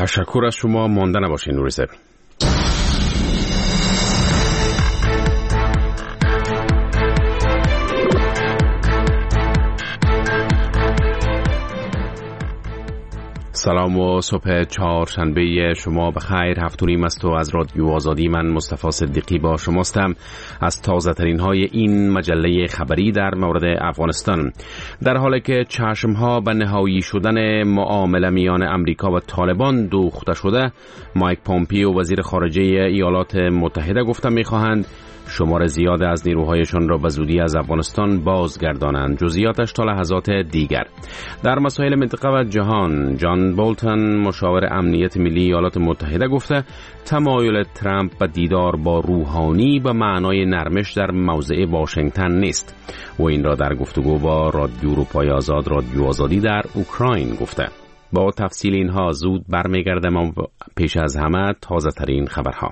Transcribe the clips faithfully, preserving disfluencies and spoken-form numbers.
تشکر از شما. مانده نباشین نوریزه. سلام و صبح چهارشنبه شما بخیر. هفت و نیم است و از رادیو آزادی من مصطفی صدیقی با شماستم. از تازه ترین های این مجله خبری در مورد افغانستان. در حالی که چشم ها به نهایی شدن معامله میان امریکا و طالبان دوخته شده، مایک پومپیو وزیر خارجه ایالات متحده گفته میخواهند شمار زیاد از نیروهایشان را به زودی از افغانستان بازگردانند. جزئیاتش تا لحظات دیگر. در مسائل منطقه و جهان، جان بولتن مشاور امنیت ملی ایالات متحده گفته تمایل ترامپ به دیدار با روحانی به معنای نرمش در موضع واشنگتن نیست و این را در گفتگو با رادیو اروپای آزاد رادیو آزادی در اوکراین گفته. با تفصیل اینها زود برمیگردم و پیش از همه تازه ترین خبرها.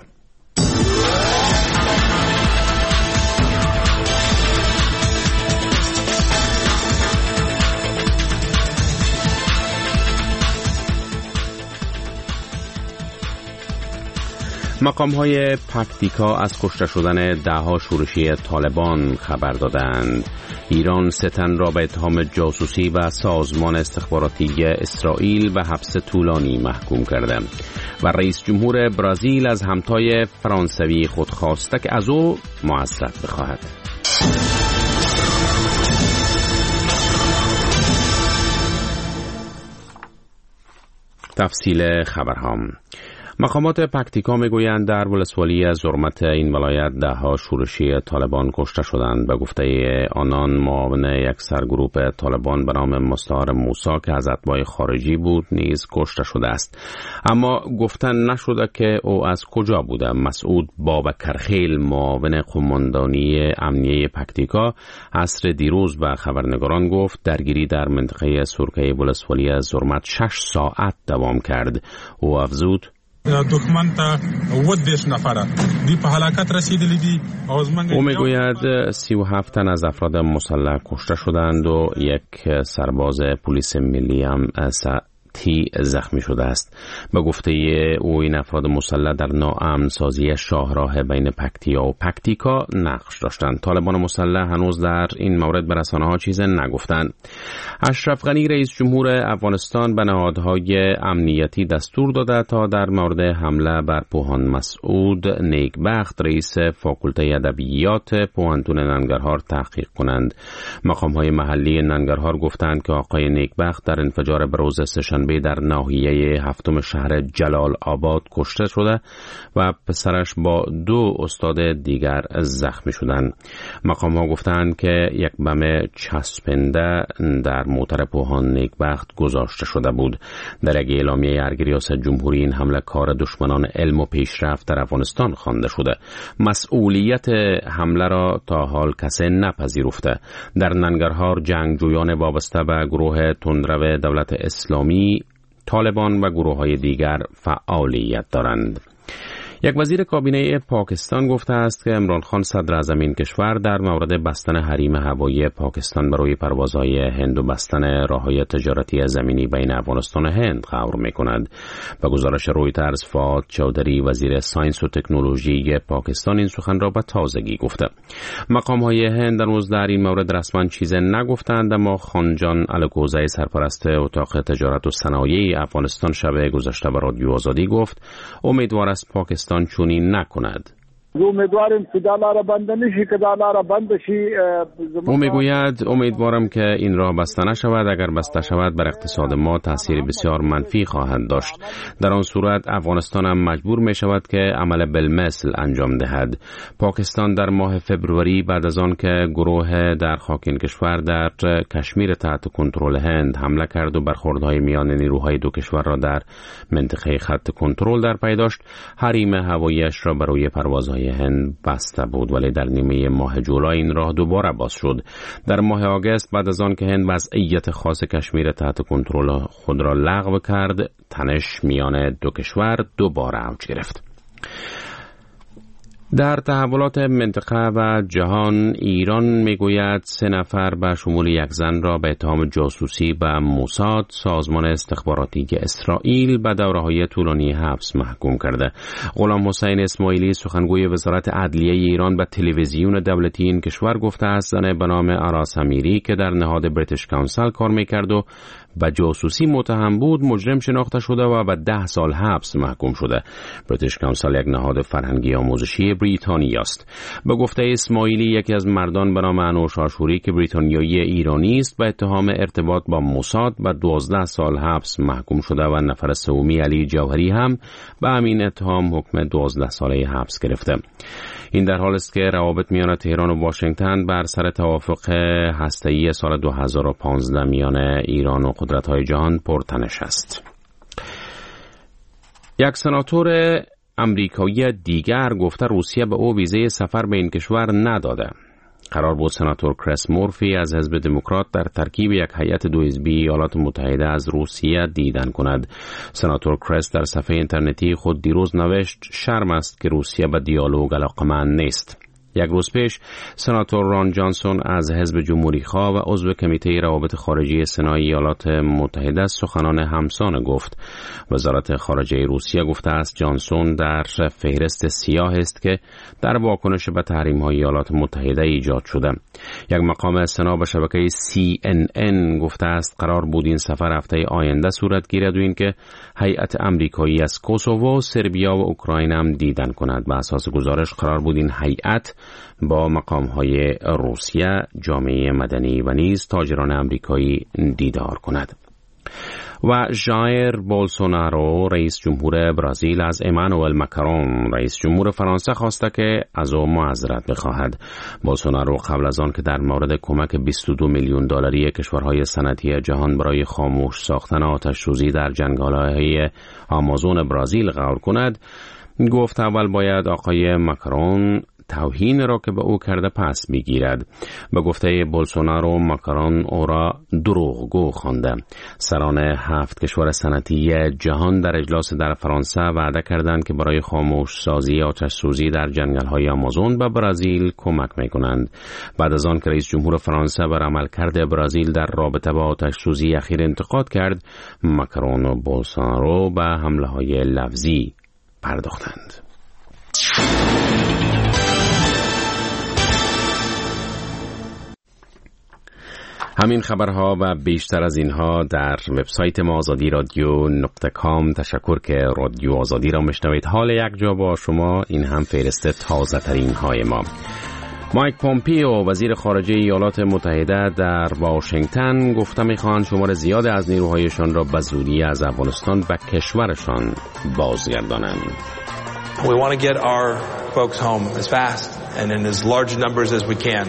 مقام‌های پکتیکا از کشته شدن ده‌ها شورشی طالبان خبر دادند. ایران سه تن را به اتهام جاسوسی و سازمان استخباراتی اسرائیل به حبس طولانی محکوم کرده و رئیس جمهور برزیل از همتای فرانسوی خود خواسته که از او معذرت بخواهد. تفصیل خبرها. مقامات پکتیکا میگویند در ولسوالی زرمت این ولایت ده ها شورشی طالبان کشته شدند. به گفته آنان معاون یک سرگروپ طالبان به نام مستعار موسی که از اتباع خارجی بود نیز کشته شده است، اما گفتن نشده که او از کجا بوده. مسعود بابکرخیل معاون قماندانی امنیه پکتیکا عصر دیروز به خبرنگاران گفت درگیری در منطقه سرکه ولسوالی زرمت شش ساعت دوام کرد. او افزود او میگوید سی و هفت تن از افراد مسلح کشته شدند و یک سرباز پلیس ملی هم تی زخمی شده است. به گفته او این افراد مسلح در ناامن سازی شاهراه بین پکتیا و پکتیکا نقش داشتند. طالبان مسلح هنوز در این مورد به رسانه‌ها چیزی نگفتند. اشرف غنی رئیس جمهور افغانستان به نهادهای امنیتی دستور داده تا در مورد حمله بر پوهان مسعود نیکبخت رئیس فاکولته ادبیات پوهنتون ننگرهار تحقیق کنند. مقام‌های محلی ننگرهار گفتند که آقای نیکبخت در انفجار بروز سه‌شنبه در ناحیه هفتم شهر جلال آباد کشته شده و پسرش با دو استاد دیگر زخمی شدند. مقام ها گفتند که یک بم چسبنده در موتر پوهان نیکبخت گذاشته شده بود. در یک اعلامیه ارگ ریاست جمهوری این حمله کار دشمنان علم و پیشرفت در افغانستان خوانده شده. مسئولیت حمله را تا حال کسی نپذیرفته. در ننگرهار جنگجویان وابسته به گروه تندرو دولت اسلامی، طالبان و گروه‌های دیگر فعالیت دارند. یک وزیر کابینه پاکستان گفته است که عمران خان صدر اعظم این کشور در مورد بستن حریم هوایی پاکستان برای پروازهای هند و بستن راههای تجارتی زمینی بین افغانستان و هند غور می‌کند. به گزارش رویترز، فؤاد چودری وزیر ساینس و تکنولوژی پاکستان این سخن را به تازگی گفته. مقام‌های هند هنوز در این مورد رسما چیزی نگفتند، اما خانجان الکوزی سرپرست اتاق تجارت و صنایع افغانستان شب گذشته به رادیو آزادی گفت امیدوار است پاکستان چنین نکند. امیدوارم که دلار بند نشی که دلار بند شی. او میگوید امیدوارم که این راه بسته نشود. اگر بسته شود بر اقتصاد ما تاثیر بسیار منفی خواهد داشت. در آن صورت افغانستان هم مجبور می شود که عمل بالمثل انجام دهد. پاکستان در ماه فبروری بعد از آن که گروه در خاک این کشور در کشمیر تحت کنترل هند حمله کرد و برخوردهای میان نیروهای دو کشور را در منطقه خط کنترل در پی داشت، حریم هوایی‌اش را برای پروازهای هند بسته بود، ولی در نیمه ماه جولای این راه دوباره باز شد. در ماه آگوست بعد از آن که هند وضعیت خاص کشمیر تحت کنترل خود را لغو کرد، تنش میان دو کشور دوباره اوج گرفت. در تحولات منطقه و جهان، ایران میگوید سه نفر به شمول یک زن را به اتهام جاسوسی به موساد، سازمان استخباراتی اسرائیل، به دوره‌های طولانی حبس محکوم کرده. غلام حسین اسماعیلی سخنگوی وزارت عدلیه ایران به تلویزیون دولتی این کشور گفته است زن به نام آراس امیری که در نهاد بریتیش کانسل کار میکرد و به جاسوسی متهم بود مجرم شناخته شده و به ده سال حبس محکوم شده. بریتیش کانسل یک نهاد فرهنگی آموزشی بریتانیایی است. به گفته اسماعیلی یکی از مردان به نام انوش آشوری که بریتانیایی ایرانی است به اتهام ارتباط با موساد به دوازده سال حبس محکوم شده و نفر سومی علی جوهری هم به همین اتهام حکم دوازده ساله حبس گرفته. این در حال است که روابط میان تهران و واشنگتن بر سر توافق هسته‌ای سال دو هزار و پانزده میان ایران و قدرت‌های جهان پرتنش است. یک سناتور امریکایی دیگر گفته روسیه به او ویزه سفر به این کشور نداده. قرار بود سناتور کریس مورفی از حزب دموکرات در ترکیب یک هیئت دو حزبی ایالات متحده از روسیه دیدن کند. سناتور کریس در صفحه اینترنتی خود دیروز نوشت شرم است که روسیه به دیالوگ علاقه‌مند نیست. یک روز پیش سناتور ران جانسون از حزب جمهوری‌خواه و عضو کمیته روابط خارجی سنای ایالات متحده سخنان همسان گفت. وزارت خارجه روسیه گفته است جانسون در فهرست سیاه است که در واکنش به تحریم‌های ایالات متحده ایجاد شده. یک مقام سنا به شبکه سی ان ان گفته است قرار بود این سفر هفته آینده صورت گیرد و اینکه هیئت آمریکایی از کوسوو، سربیا و اوکراین هم دیدن کند. به اساس گزارش قرار بود این هیئت با مقام‌های روسیه، جامعه مدنی و نیز تاجران آمریکایی دیدار کند. و ژایر بولسونارو رئیس جمهور برزیل از امانوئل ماکرون رئیس جمهور فرانسه خواسته که از او معذرت بخواهد. بولسونارو قبل از آن که در مورد کمک بیست و دو میلیون دلاری کشورهای صنعتی جهان برای خاموش ساختن آتش‌سوزی در جنگل‌های آمازون برزیل قول کند، گفت اول باید آقای ماکرون توهین را که به او کرده پس بگیرد. به گفته بولسونارو ماکرون او را دروغگو خوانده. سران هفت کشور صنعتی جهان در اجلاس در فرانسه وعده کردند که برای خاموش سازی آتش سوزی در جنگل‌های آمازون به برزیل کمک می‌کنند. بعد از آن که رئیس جمهور فرانسه بر عملکرد برزیل در رابطه با آتش سوزی اخیر انتقاد کرد، ماکرون و بولسونارو به حمله‌های لفظی پرداختند. همین خبرها و بیشتر از اینها در وبسایت ما آزادی رادیو نقطه کام. تشکر که رادیو آزادی را میشنوید. حال یک جا با شما، این هم فهرست تازه ترین های ما. مایک پومپیو وزیر خارجه ایالات متحده در واشنگتن گفته میخواهند شمار زیاد از نیروهایشان را به زودی از افغانستان به کشورشان بازگردانند. We want to get our folks home as fast and in as large numbers as we can.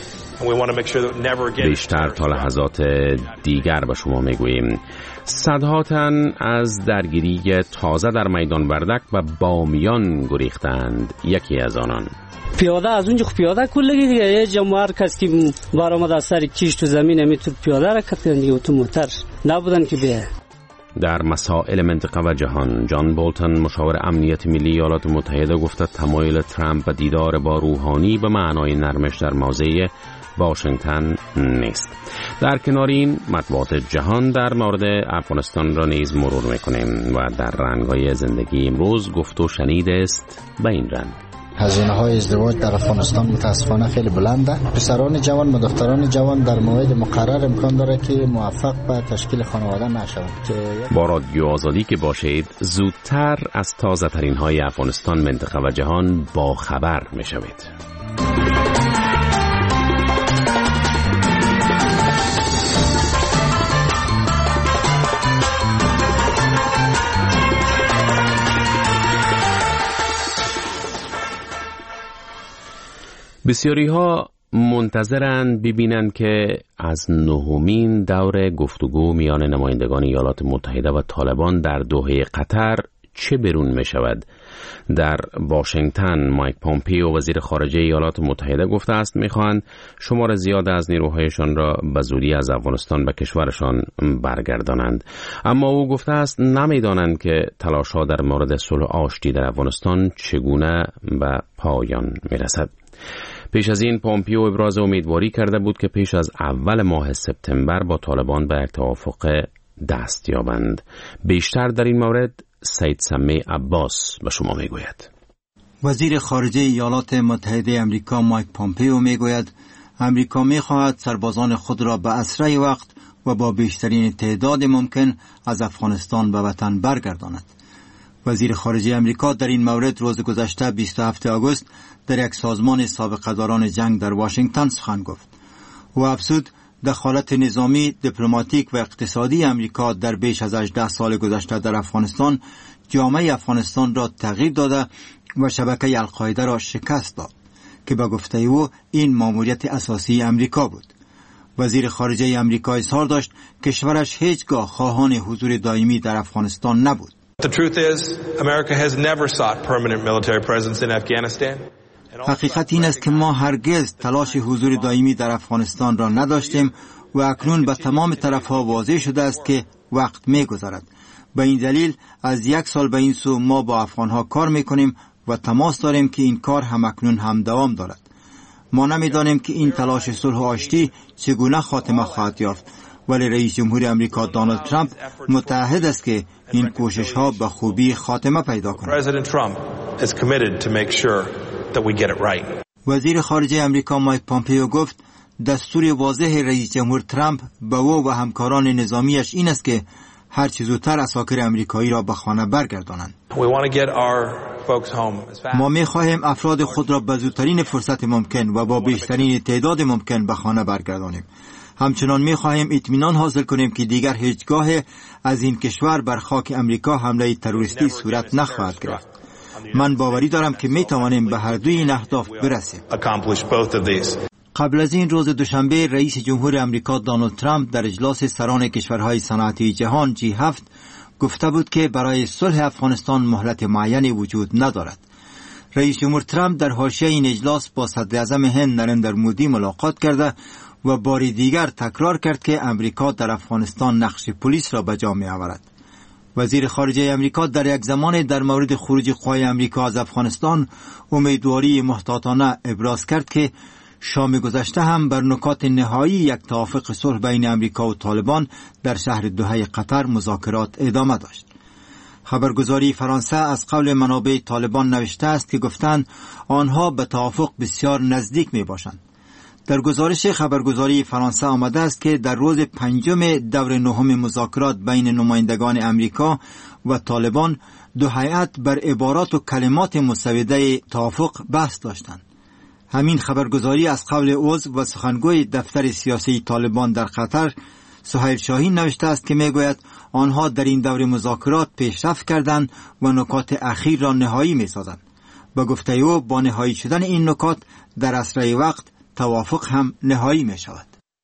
بیشتر تا لحظات دیگر به شما میگوییم. صدها تن از درگیری تازه در میدان وردک و بامیان گریختند. یکی از آنان پیاده از اونجا پیاده کلگی دیگه یه جمع هر کس که برآمد از سر کیش تو زمین میتونه پیاده رکت کردن دیگه، تو موتر نبودن که بیه. در مسائل منطقه و جهان، جان بولتن مشاور امنیت ملی ایالات متحده گفته تمایل ترامپ به دیدار با روحانی به معنای نرمش در موضع واشنگتن نیست. در کنار این مطبوعات جهان در مورد افغانستان را نیز مرور میکنیم و در رنگ‌های زندگی امروز گفت و شنید است به این رنگ: هزینه های ازدواج در افغانستان متاسفانه خیلی بلنده. پسران جوان و دختران جوان در موعد مقرر امکان داره که موفق به تشکیل خانواده نشوند. با رادیو آزادی که باشید زودتر از تازه ترین های افغانستان، منطقه و جهان با خبر میشوید. بسیاری ها منتظرند ببینند که از نهمین دور گفتگو میان نمایندگان ایالات متحده و طالبان در دوحه قطر چه بیرون می شود؟ در واشنگتن مایک پومپیو وزیر خارجه ایالات متحده گفته است میخواهند شمار زیاد از نیروهایشان را به زودی از افغانستان به کشورشان برگردانند. اما او گفته است نمیدانند که تلاش‌ها در مورد صلح آشتی در افغانستان چگونه به پایان میرسد. پیش از این پومپیو ابراز امیدواری کرده بود که پیش از اول ماه سپتامبر با طالبان به یک توافق دست یابند. بیشتر در این مورد سید سمی عباس به شما میگوید. وزیر خارجه ایالات متحده آمریکا مایک پومپیو میگوید آمریکا میخواهد سربازان خود را به اسرع وقت و با بیشترین تعداد ممکن از افغانستان به وطن برگرداند. وزیر خارجه آمریکا در این مورد روز گذشته بیست و هفتم آگوست در یک سازمان سابقه داران جنگ در واشنگتن سخن گفت. او افزود دخالت نظامی، دیپلماتیک و اقتصادی آمریکا در بیش از هجده سال گذشته در افغانستان جامعه افغانستان را تغییر داده و شبکه القاعده را شکست داد که به گفته او این ماموریت اساسی آمریکا بود. وزیر خارجه آمریکا اظهار داشت کشورش هیچگاه خواهان حضور دائمی در افغانستان نبود. The truth is, America has never sought permanent military presence in Afghanistan. حقیقت این است که ما هرگز تلاش حضور دائمی در افغانستان را نداشتیم و اکنون به تمام طرفها واضح شده است که وقت می گذرد. به این دلیل از یک سال به این سو ما با افغانها کار می کنیم و تماس داریم که این کار هم اکنون هم دوام دارد. ما نمی دانیم که این تلاش صلح و آشتی چگونه خاتمه خواهد یافت، ولی رئیس جمهور آمریکا دونالد ترامپ متعهد است که این کوشش ها به خوبی خاتمه پیدا کند. وزیر خارجه آمریکا مایک پومپیو گفت دستور واضح رئیس جمهور ترامپ به او و همکاران نظامیش این است که هر چه زودتر اساکر آمریکایی را به خانه برگردانند. ما می خواهیم افراد خود را به زودترین فرصت ممکن و با بیشترین تعداد ممکن به خانه برگردانیم. همچنان می خواهیم اطمینان حاصل کنیم که دیگر هیچگاه از این کشور بر خاک آمریکا حمله تروریستی صورت نخواهد گرفت. من باوری دارم که می توانیم به هر دوی این اهداف برسیم. قبل از این روز دوشنبه رئیس جمهور آمریکا دونالد ترامپ در اجلاس سران کشورهای صنعتی جهان جی هفت گفته بود که برای صلح افغانستان مهلت معینی وجود ندارد. رئیس جمهور ترامپ در حاشیه این اجلاس با صدر اعظم هند نریندر مودی ملاقات کرده و بار دیگر تکرار کرد که امریکا در افغانستان نقش پلیس را به جا می آورد. وزیر خارجه امریکا در یک زمان در مورد خروج قوای امریکا از افغانستان امیدواری محتاطانه ابراز کرد که شام گذشته هم بر نکات نهایی یک توافق صلح بین امریکا و طالبان در شهر دوحه قطر مذاکرات ادامه داشت. خبرگزاری فرانسه از قول منابع طالبان نوشته است که گفتند آنها به توافق بسیار نزدیک می باشند. در گزارش خبرگزاری فرانسه آمده است که در روز پنجم دور نهم مذاکرات بین نمایندگان امریکا و طالبان دو هیئت بر عبارات و کلمات مسوده توافق بحث داشتند. همین خبرگزاری از قول عضو و سخنگوی دفتر سیاسی طالبان در قطر سهیل شاهین نوشته است که میگوید آنها در این دور مذاکرات پیشرفت کردند و نکات اخیر را نهایی می‌سازند. با گفته او با نهایی شدن این نکات در اسرع وقت توافق هم نهایی می شود.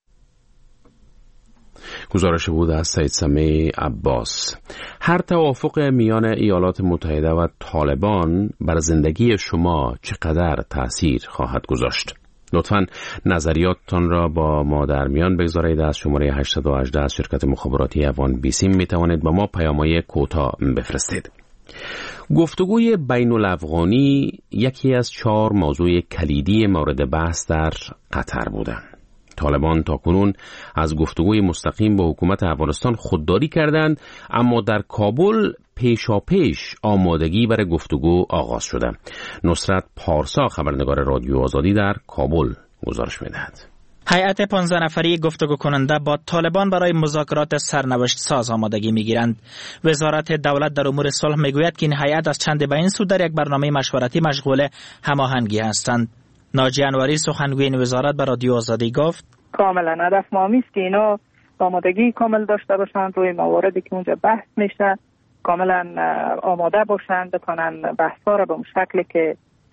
گزارش بود از سید سمی عباس. هر توافق میان ایالات متحده و طالبان بر زندگی شما چقدر تأثیر خواهد گذاشت؟ لطفاً نظریاتتان را با ما در میان بگذارید. از شماره هشت یک هشت از شرکت مخابراتی افغان بیسیم می توانید با ما پیام‌های کوتاه بفرستید. گفتگوی بین الافغانی یکی از چهار موضوع کلیدی مورد بحث در قطر بودند. طالبان تاکنون از گفتگوی مستقیم با حکومت افغانستان خودداری کردند، اما در کابل پیشاپیش آمادگی برای گفتگو آغاز شده. نصرت پارسا خبرنگار رادیو آزادی در کابل گزارش می‌دهد. هیئت پانزده نفری گفتگو کننده با طالبان برای مذاکرات سرنوشت ساز آمادگی میگیرند. وزارت دولت در امور صلح میگوید که این هیئت از چند به این سو در یک برنامه مشورتی مشغول هماهنگی هستند. ناجی انوری سخنگوی این وزارت به رادیو آزادی گفت کاملا هدف ما است که اینا آمادگی کامل داشته باشند روی مواردی که اونجا بحث میشه، کاملا آماده باشند بتونن بحث‌ها را به اون شکلی که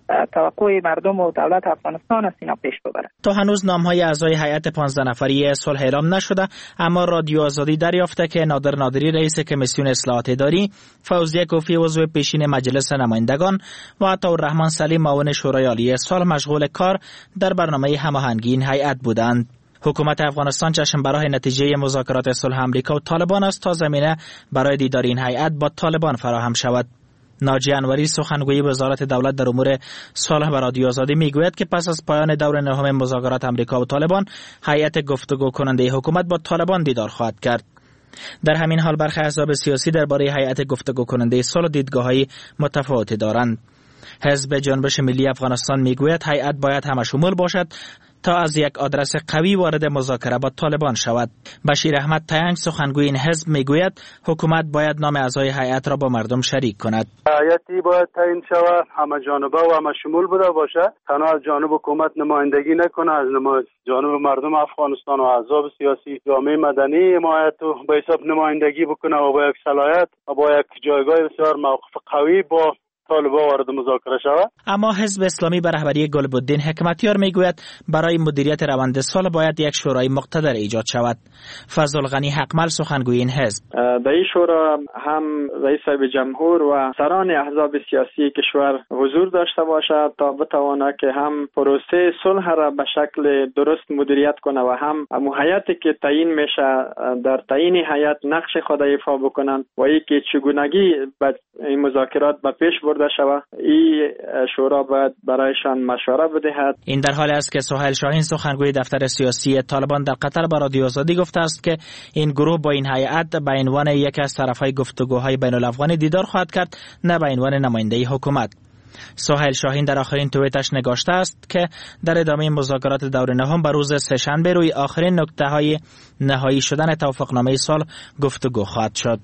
توقع مردم و دولت افغانستان است اینا پیش ببره. تا هنوز نام‌های اعضای هیئت پانزده نفری صلح اعلام نشده، اما رادیو آزادی دریافته که نادر نادری رئیس کمیسیون اصلاحات اداری، فوزیه کوفی عضو پیشین مجلس نمایندگان و عطاالرحمن سلیم معاون شورای عالی صلح مشغول کار در برنامه هماهنگی این هیئت بودند. حکومت افغانستان چشم برای نتیجه مذاکرات صلح آمریکا و طالبان است تا زمینه برای دیدار این هیئت با طالبان فراهم شود. ناجی انوری سخنگوی وزارت دولت در امور صلح به رادیو آزادی میگوید که پس از پایان دور نهم مذاکرات آمریکا و طالبان، هیئت گفتگو کننده حکومت با طالبان دیدار خواهد کرد. در همین حال برخی احزاب سیاسی درباره هیئت گفتگو کننده صلح دیدگاه‌های متفاوتی دارند. حزب جنبش ملی افغانستان میگوید هیئت باید همشمول باشد تا از یک آدرس قوی وارد مذاکره با طالبان شود. بشیر احمد تینگ سخنگوی این حزب میگوید حکومت باید نام اعضای هیئت را با مردم شریک کند. هیئتی باید تعیین شود، همه جانبه و همه شمول بوده باشه، تنها از جانب حکومت نمایندگی نکنه، از جانب مردم افغانستان و احزاب سیاسی، جامعه مدنی حمایت و به حساب نمایندگی بکنه و با یک صلاحیت و با یک جایگاه بسیار موقف قوی با طالبان وارد مذاکره شود. اما حزب اسلامی به رهبری گلبدین حکمتیار میگوید برای مدیریت روند صلح باید یک شورای مقتدر ایجاد شود. فضل غنی حقمل سخنگوی این حزب: در این شورا هم رئیس جمهور و سران احزاب سیاسی کشور حضور داشته باشد تا بتواند که هم پروسه صلح را به شکل درست مدیریت کنه و هم هیئتی که تعیین میشه در تعیین هیئت نقش خود ایفا بکنند و اینکه چگونگی به این مذاکرات به پیش برده شود. این شورا باید برایشان مشوره بدهد. این در حالی است که سهیل شاهین سخنگوی دفتر سیاسی طالبان در قطر با رادیو آزادی گفته است که این گروه با این هیئت به عنوان یکی از طرفهای گفتگوهای بین الافغانی دیدار خواهد کرد، نه به عنوان نماینده حکومت. سهیل شاهین در آخرین توییتش نگاشته است که در ادامه مذاکرات دور نهم به روز سه‌شنبه روی آخرین نکته‌های نهایی شدن توافقنامه صلح گفتگو خواهد شد.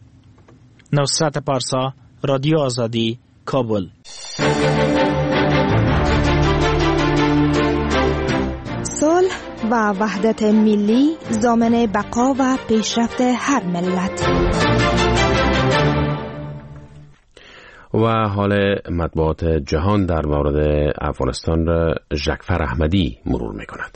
نصرت پارسا، رادیو آزادی، کابل. صلح و وحدت ملی ضامن بقا و پیشرفت هر ملت. و حال مطبوعات جهان در مورد افغانستان را ژکفر احمدی مرور می‌کند.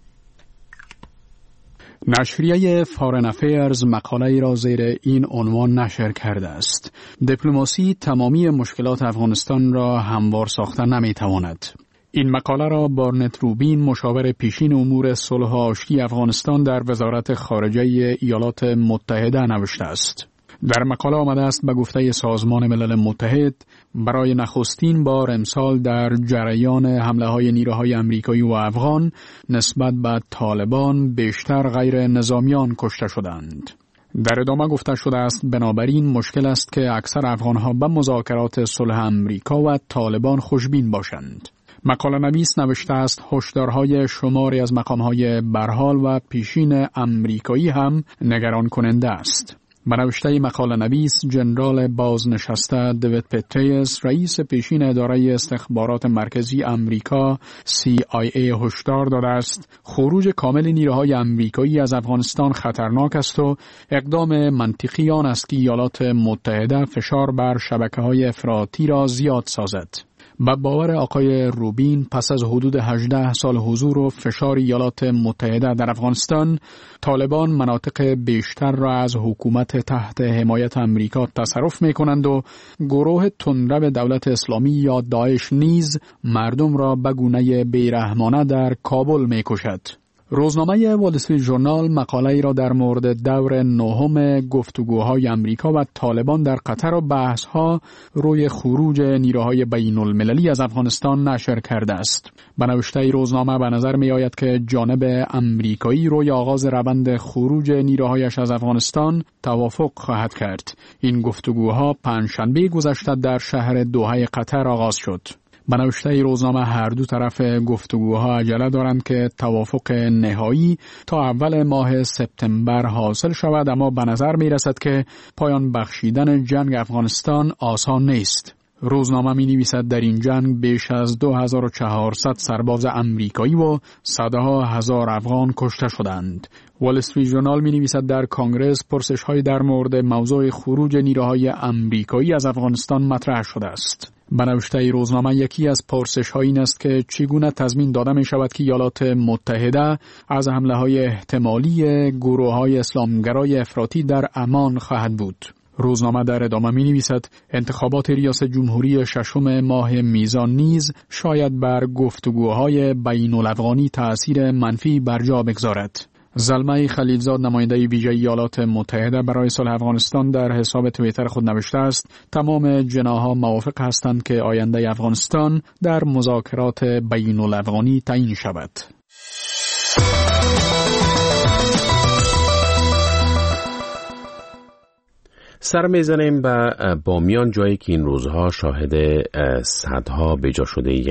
نشریه فارن افیرز مقاله را زیر این عنوان نشر کرده است: دیپلماسی تمامی مشکلات افغانستان را هموار ساخته نمیتواند. این مقاله را بارنت روبین، مشاور پیشین امور صلح و آشتی افغانستان در وزارت خارجه ایالات متحده نوشته است. در مقاله آمده است به گفته سازمان ملل متحد برای نخستین بار امسال در جریان حمله های نیروهای امریکایی و افغان نسبت به طالبان بیشتر غیر نظامیان کشته شدند. در ادامه گفته شده است بنابراین مشکل است که اکثر افغانها به مذاکرات صلح امریکا و طالبان خوشبین باشند. مقاله نویس نوشته است هشدارهای شماری از مقامهای برحال و پیشین امریکایی هم نگران کننده است. به نوشته مقاله نویس، جنرال بازنشسته دیوید پتریس، رئیس پیشین اداره استخبارات مرکزی امریکا سی آی ای هشدار داده است خروج کامل نیروهای امریکایی از افغانستان خطرناک است و اقدام منطقی آن است که ایالات متحده فشار بر شبکه‌های افراطی را زیاد سازد. به باور آقای روبین، پس از حدود هجده سال حضور و فشار ایالات متحده در افغانستان، طالبان مناطق بیشتر را از حکومت تحت حمایت امریکا تصرف می کنند و گروه تندرو دولت اسلامی یا داعش نیز مردم را به گونه بیرحمانه در کابل می کشد. روزنامه وال استریت ژورنال مقاله ای را در مورد دور نهم گفتگوهای امریکا و طالبان در قطر و بحث‌ها روی خروج نیروهای بین المللی از افغانستان نشر کرده است. به نوشته روزنامه به نظر می آید که جانب امریکایی روی آغاز روند خروج نیروهایش از افغانستان توافق خواهد کرد. این گفتگوها پنجشنبه گذشته در شهر دوحه قطر آغاز شد. به نوشته روزنامه هر دو طرف گفتگوها عجله دارند که توافق نهایی تا اول ماه سپتامبر حاصل شود، اما به نظر می رسد که پایان بخشیدن جنگ افغانستان آسان نیست. روزنامه می نویسد در این جنگ بیش از دو هزار و چهارصد سرباز امریکایی و صدها هزار افغان کشته شدند. وال استریت ژورنال می نویسد در کانگرس پرسش های در مورد موضوع خروج نیروهای امریکایی از افغانستان مطرح شده است. بنوشته روزنامه یکی از پرسش‌ها این است که چگونه تضمین داده می شود که ایالات متحده از حمله‌های احتمالی گروه‌های اسلامگرای افراطی در امان خواهد بود. روزنامه در ادامه می نویسد انتخابات ریاست جمهوری ششم ماه میزان نیز شاید بر گفتگوهای بین الافغانی تأثیر منفی بر جا بگذارد. زلمه خلیلزاد نماینده ویژه ایالات متحده برای صلح افغانستان در حساب توییتر خود نوشته است تمام جناح‌ها موافق هستند که آینده افغانستان در مذاکرات بین الافغانی تعیین شود. سر میزنیم به بامیان، جایی که این روزها شاهد صدها بجا شده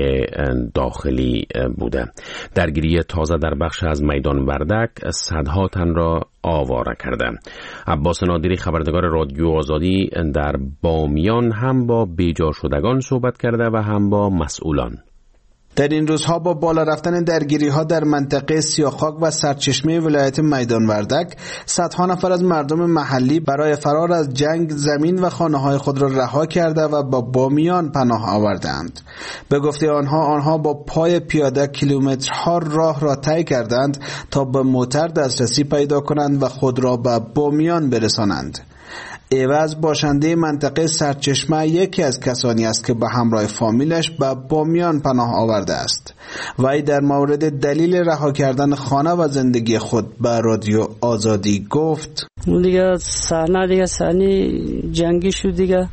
داخلی بوده. درگیری تازه در بخش از میدان وردک صدها تن را آواره کرده. عباس نادری خبرنگار رادیو آزادی در بامیان هم با بجا شدگان صحبت کرده و هم با مسئولان. در این روزها با بالا رفتن درگیری‌ها در منطقه سیاخاک و سرچشمه ولایت میدان وردک، صدها نفر از مردم محلی برای فرار از جنگ زمین و خانه‌های خود را رها کرده و با بامیان پناه آوردند. به گفته آنها، آنها با پای پیاده کیلومترها راه را طی کردند تا به موتر دسترسی پیدا کنند و خود را به بامیان برسانند. ایواز باشنده منطقه سرچشمه یکی از کسانی است که به همراه فامیلش به بامیان پناه آورده است. وی در مورد دلیل رها کردن خانه و زندگی خود به رادیو آزادی گفت: دیگه صحنه دیگه صحنه جنگی شد دیگه.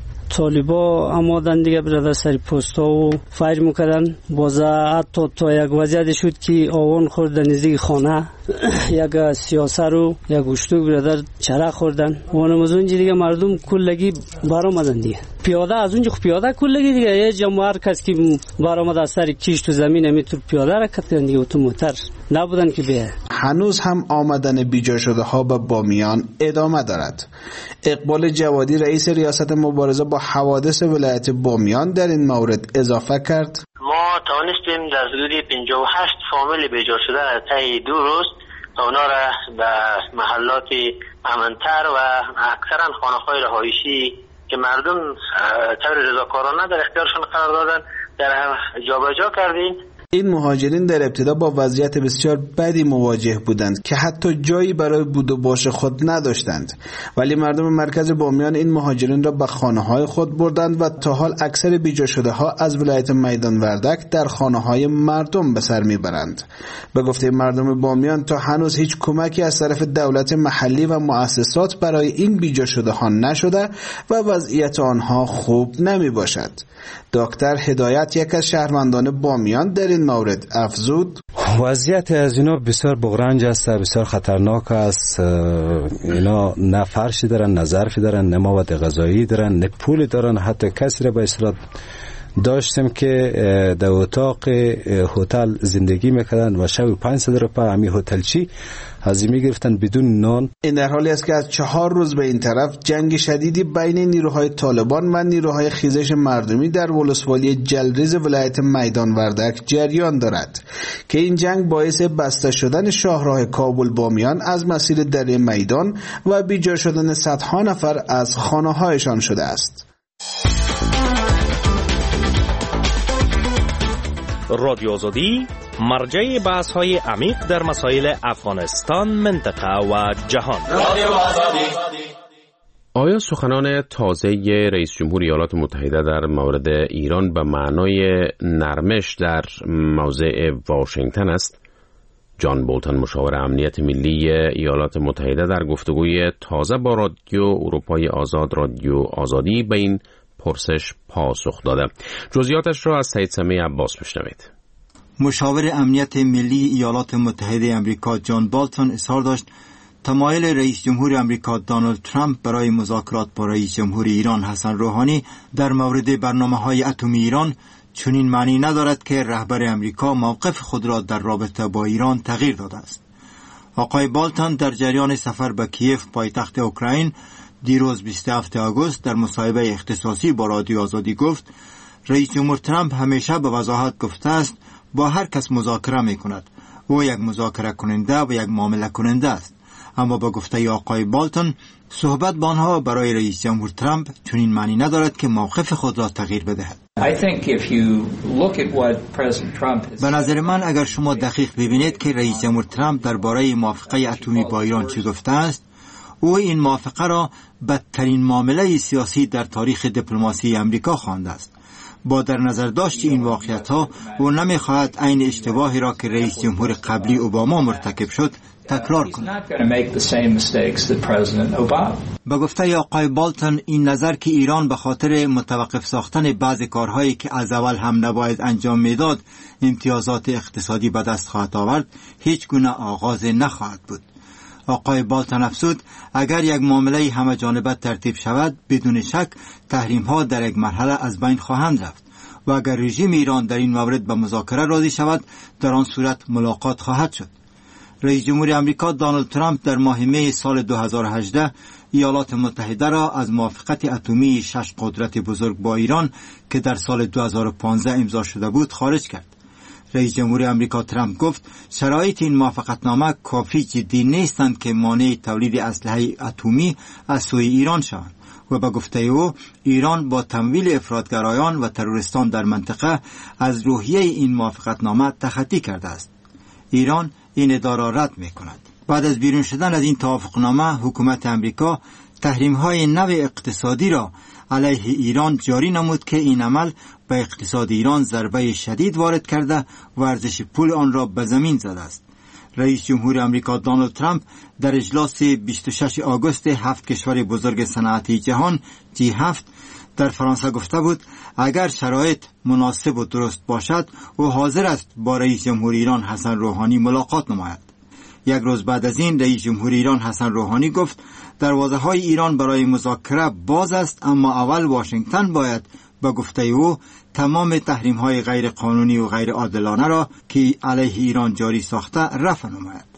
طالبا آمدن دیگه برادر سری پستا و فایر میکردن. بازه حتی تا یک وضعیت شد که آوان خورد نزدیک خانه، یک سیاسه رو یک گوشتو برادر چرا خوردن. وانم از اونجا دیگه مردم کلگی برآمدن دیگه. پیاده از اونجا پیاده کلگی دیگه یه جمع هر کس که برآمد از سر کیش تو زمین میتور پیاده را کردن دیگه. تو موتر نبودن که بیه. هنوز هم آمدن بیجا شده ها به بامیان ادامه دارد. اقبال جوادی رئیس ریاست مبارزه با حوادث ولایت بامیان در این مورد اضافه کرد: ما توانستیم در حدود پنجاه و هشت فامیل بیجا شده طی دو روز اونا را به محلات امن‌تر و اکثرا خانه‌های رهایشی که مردم طور رضاکارانه در اختیارشون قرار دادن در جابجا کردیم. این مهاجرین در ابتدا با وضعیت بسیار بدی مواجه بودند که حتی جایی برای بود و باش خود نداشتند، ولی مردم مرکز بامیان این مهاجرین را به خانه‌های خود بردند و تا حال اکثر بیجا شده ها از ولایت میدان وردک در خانه‌های مردم به سر میبرند. به گفته مردم بامیان تا هنوز هیچ کمکی از طرف دولت محلی و مؤسسات برای این بیجا شده ها نشده و وضعیت آنها خوب نمی باشد. دکتر هدایت، یک از شهروندان بامیان، در این مورد افزود: وضعیت از اینا بسیار بغرنج است، بسیار خطرناک است. اینا نه فرشی دارن، نه ظرفی دارن، نه مواد غذایی دارن، نه پول دارن. حتی کسی را به اصطلاح داشتم که در اتاق هتل زندگی میکردن و شب پانصد روپیه همی هتلچی از این میگرفتن بدون نان. این در حالی است که از چهار روز به این طرف جنگ شدیدی بین نیروهای طالبان و نیروهای خیزش مردمی در ولسوالی جلریز ولایت میدان وردک جریان دارد که این جنگ باعث بسته شدن شاهراه کابل بامیان از مسیر دره میدان و بیجا شدن صدها نفر از خانه‌هایشان شده است. رادیو آزادی مرجع بحث های عمیق در مسائل افغانستان، منطقه و جهان. رادیو آزادی. آیا سخنان تازه رئیس جمهور ایالات متحده در مورد ایران به معنای نرمش در موضع واشنگتن است؟ جان بولتن، مشاور امنیت ملی ایالات متحده، در گفتگوی تازه با رادیو اروپای آزاد رادیو آزادی به این پرسش پاسخ داده. جزئیاتش را از سید سمیع عباس بشنوید. مشاور امنیت ملی ایالات متحده آمریکا جان بولتن اظهار داشت تمایل رئیس جمهور آمریکا دونالد ترامپ برای مذاکرات با رئیس جمهور ایران حسن روحانی در مورد برنامه‌های اتمی ایران چنین معنی ندارد که رهبر آمریکا موقف خود را در رابطه با ایران تغییر داده است. آقای بولتن در جریان سفر به کیف پایتخت اوکراین دیروز بیست و هفتم آگوست در مصاحبه اختصاصی با رادیو آزادی گفت رئیس جمهور ترامپ همیشه به وضاحت گفته است با هر کس مذاکره می کند. او یک مذاکره کننده و یک معامله کننده است. اما با گفته آقای بالتون صحبت با آنها برای رئیس جمهور ترامپ چنین معنی ندارد که موقف خود را تغییر بدهد. به نظر من اگر شما دقیق ببینید که رئیس جمهور ترامپ درباره موافقه اتمی با ایران چه گفته است، او این موافقه را بدترین معامله سیاسی در تاریخ دیپلماسی امریکا خوانده است. با در نظر داشت این واقعیت‌ها او نمی‌خواهد عین اشتباهی را که رئیس جمهور قبلی اوباما مرتکب شد تکرار کند. به گفته آقای بالتون این نظر که ایران به خاطر متوقف ساختن بعض کارهایی که از اول هم نباید انجام میداد امتیازات اقتصادی به دست خواهد آورد هیچ گونه آغاز نخواهد بود. آقای بالتون افزود اگر یک معامله همه جانبه ترتیب شود بدون شک تحریم ها در یک مرحله از بین خواهند رفت و اگر رژیم ایران در این مورد به مذاکره راضی شود در آن صورت ملاقات خواهد شد. رئیس جمهور آمریکا دونالد ترامپ در ماه می سال دو هزار و هجده ایالات متحده را از موافقت اتمی شش قدرت بزرگ با ایران که در سال دو هزار و پانزده امضا شده بود خارج کرد. رئیس جمهور آمریکا ترامپ گفت شرایط این موافقتنامه کافی جدی نیستند که مانع تولید اسلحه اتمی از سوی ایران شوند و به گفته او ایران با تمویل افراطگرایان و تروریستان در منطقه از روحیه این موافقتنامه تخطی کرده است. ایران این ادعا را رد می‌کند. بعد از بیرون شدن از این توافقنامه حکومت آمریکا تحریم‌های نو اقتصادی را علیه ایران جاری نمود که این عمل به اقتصاد ایران ضربه شدید وارد کرده و ارزش پول آن را به زمین زده است. رئیس جمهور آمریکا دونالد ترامپ در اجلاس بیست و شش آگوست هفت کشور بزرگ صنعتی جهان جی هفت در فرانسه گفته بود اگر شرایط مناسب و درست باشد او حاضر است با رئیس جمهور ایران حسن روحانی ملاقات نماید. یک روز بعد از این رئیس جمهور ایران حسن روحانی گفت دروازه‌های ایران برای مذاکره باز است اما اول واشنگتن باید به گفته او تمام تحریم‌های غیر قانونی و غیر عادلانه را که علیه ایران جاری ساخته رفع نماید.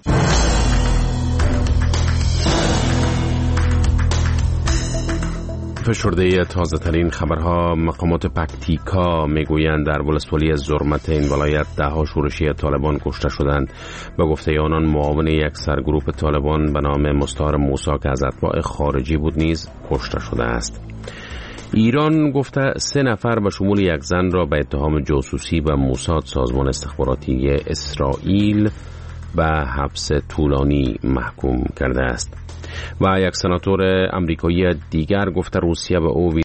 فشرده تازه ترین خبرها مقامات پکتیکا میگویند در ولسوالی زرمت این ولایت ده ها شورشی طالبان کشته شدند. به گفته آنان معاون یک سرگروپ طالبان به نام مستعار موسی که از اتباع خارجی بود نیز کشته شده است. ایران گفته سه نفر به شمول یک زن را به اتهام جاسوسی به موساد سازمان استخباراتی اسرائیل به حبس طولانی محکوم کرده است. و یک سناتور امریکایی دیگر گفته روسیه به او